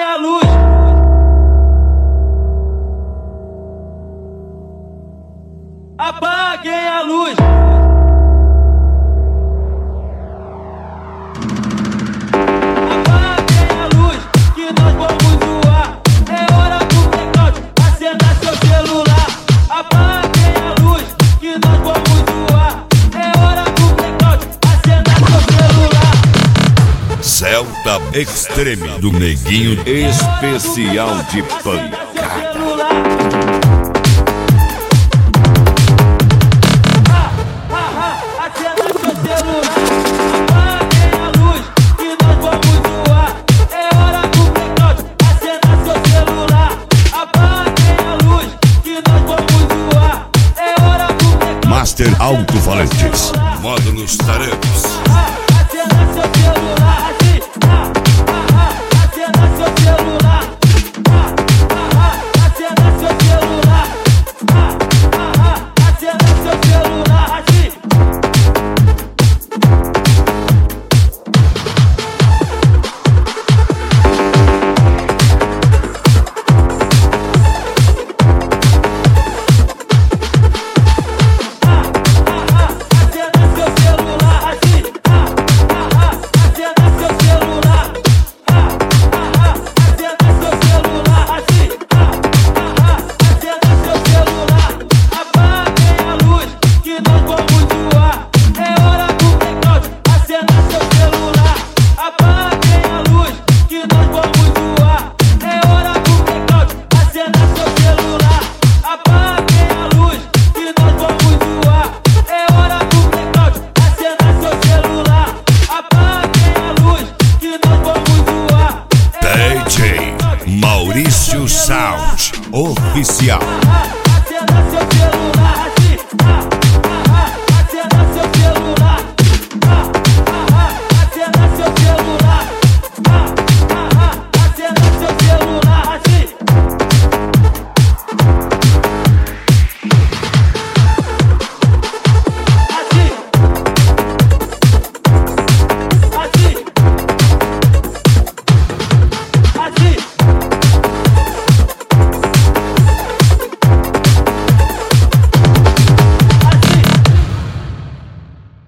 a luz. Apaguem a luz. Apaguem a luz, que nós vamos zoar. É hora do blackout, acenda seu celular. Apaguem a luz, que nós vamos zoar. É hora do blackout, acenda seu celular. Celta Extreme do Neguinho, especial de pancada. Master Alto-Falantes, módulos tarancos. Acenda seu celular, assim. Acenda seu celular. Acenda seu celular. Acenda seu celular, assim. Maurício Sound Oficial. Acenda seu celular.